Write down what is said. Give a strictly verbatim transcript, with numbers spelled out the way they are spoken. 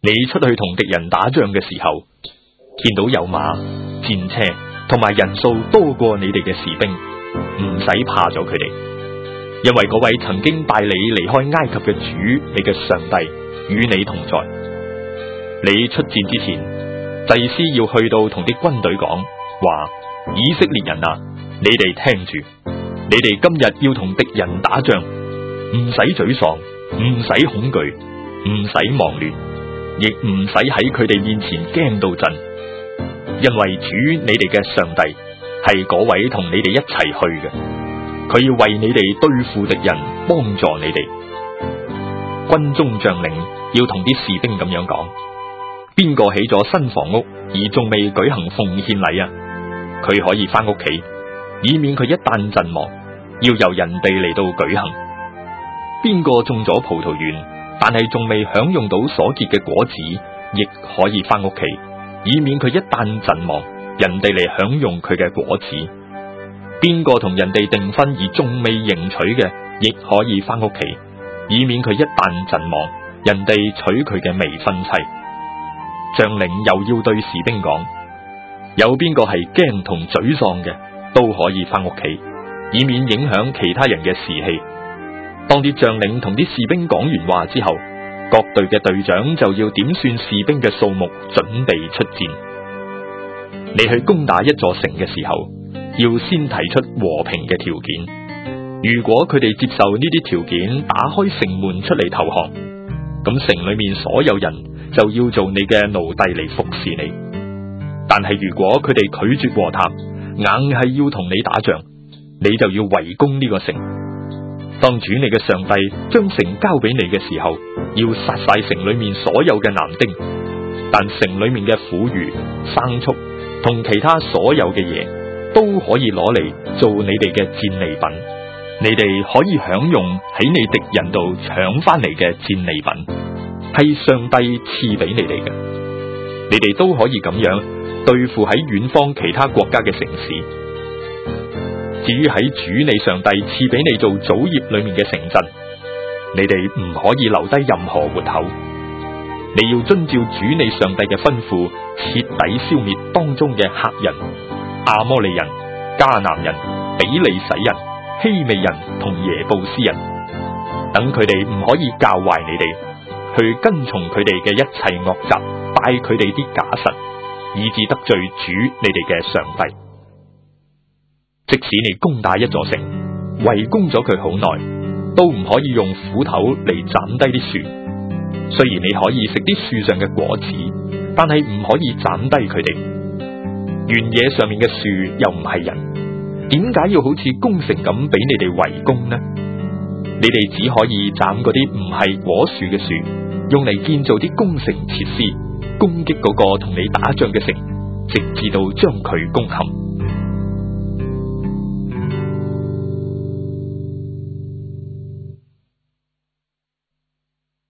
你出去同敵人打仗嘅時候，見到有馬、戰車同埋人數多過你哋嘅士兵，唔使怕咗佢哋，因為嗰位曾經帶你離開埃及嘅主，你嘅上帝與你同在。你出戰之前，祭司要去到同啲軍隊講話：以色列人啊，你哋聽住，你哋今日要同敵人打仗，唔使沮喪，唔使恐懼，唔使忙亂，亦唔使喺佢哋面前驚到震，因為主你哋嘅上帝係嗰位同你哋一齊去嘅，佢要為你哋對付敵人，幫助你哋。軍中將領要同啲士兵咁樣講：邊個起咗新房屋而仲未舉行奉獻禮啊？佢可以翻屋企，以免佢一旦陣亡，要由人哋嚟到舉行。邊個種咗葡萄園，但係仲未享用到所結嘅果子，亦可以翻屋企，以免佢一旦陣亡，人哋嚟享用佢嘅果子。邊個同人哋訂婚而仲未迎娶嘅，亦可以翻屋企，以免佢一旦陣亡，人哋娶佢嘅未婚妻。將領又要對士兵講：有邊個係驚同沮喪嘅，都可以翻屋企，以免影響其他人嘅士氣。當啲將領同啲士兵講完話之後，各隊嘅隊長就要點算士兵嘅數目，準備出戰。你去攻打一座城嘅時候，要先提出和平嘅條件。如果佢哋接受呢啲條件，打開城門出嚟投降，咁城裏面所有人就要做你嘅奴隸嚟服侍你。但係如果佢哋拒絕和談，硬係要同你打仗，你就要圍攻呢個城。當主你嘅上帝將城交俾你嘅時候，要殺晒城裏面所有嘅男丁，但城裏面嘅婦孺、牲畜同其他所有嘅嘢都可以攞嚟做你哋嘅戰利品。你哋可以享用喺你敵人度搶翻嚟嘅戰利品，係上帝賜俾你哋嘅。你哋都可以咁樣對付喺遠方其他國家嘅城市。至於喺主你上帝賜俾你做祖業裏面嘅城鎮，你哋唔可以留低任何活口。你要遵照主你上帝嘅吩咐，徹底消滅當中嘅赫人、亞摩利人、迦南人、比利洗人、希未人同耶布斯人，等佢哋唔可以教壞你哋，去跟從佢哋嘅一切惡習，拜佢哋啲假神，以致得罪主你哋嘅上帝。即使你攻打一座城，圍攻咗佢好耐，都唔可以用斧頭嚟斬低啲樹。雖然你可以食啲樹上嘅果子，但係唔可以斬低佢哋。原野上面嘅樹又唔係人，點解要好似攻城咁俾你哋圍攻呢？你哋只可以斬嗰啲唔係果樹嘅樹，用嚟建造啲攻城設施，攻擊嗰個同你打仗嘅城，直至到將佢攻陷。